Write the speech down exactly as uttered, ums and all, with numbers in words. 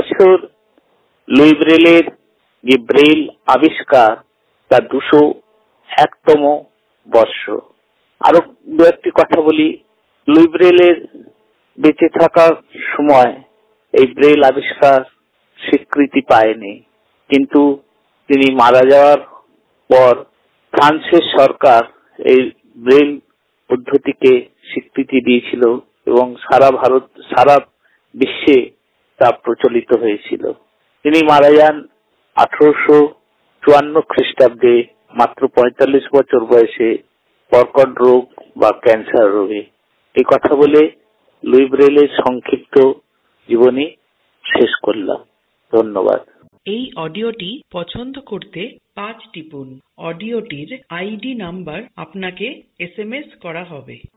এবছর লুই ব্রেলের যে ব্রেল আবিষ্কার তার দুশো একতম বর্ষ। আরো দু একটি কথা বলি। লুই ব্রেলের বেঁচে থাকার সময় এই ব্রেল আবিষ্কার স্বীকৃতি পায়নি, কিন্তু তিনি মারা যাওয়ার পর ফ্রান্সের সরকার এই ব্রেল পদ্ধতিকে স্বীকৃতি দিয়েছিল এবং সারা ভারত সারা বিশ্বে তা প্রচলিত হয়েছিল। তিনি মারা যান আঠারোশো চুয়ান্ন খ্রিস্টাব্দে মাত্র পঁয়তাল্লিশ বছর বয়সে কর্কট রোগ বা ক্যান্সার রোগে। এই কথা বলে লুই ব্রেলের সংক্ষিপ্ত জীবনী শেষ করলাম। ধন্যবাদ। এই অডিওটি পছন্দ করতে পাঁচ টিপুন। অডিওটির আইডি নাম্বার আপনাকে এস এম এস করা হবে।